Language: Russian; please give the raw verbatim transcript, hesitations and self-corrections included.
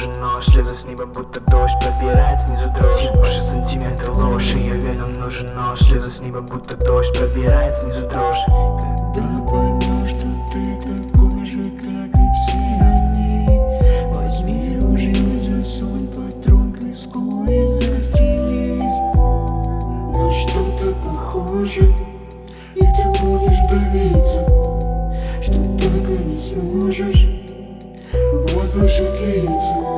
нужен нож, слезы с неба будто дождь, пробирает снизу дрожь. Уши сантиметр ложь, ее венам нужен нож, слезы с неба будто дождь, пробирает снизу дрожь. Когда поймешь, что ты такой же, как и все они, возьми ружье, засунь патрон к виску и застрелись на что-то похоже, и ты будешь давиться, что только не сможешь возвышать лица.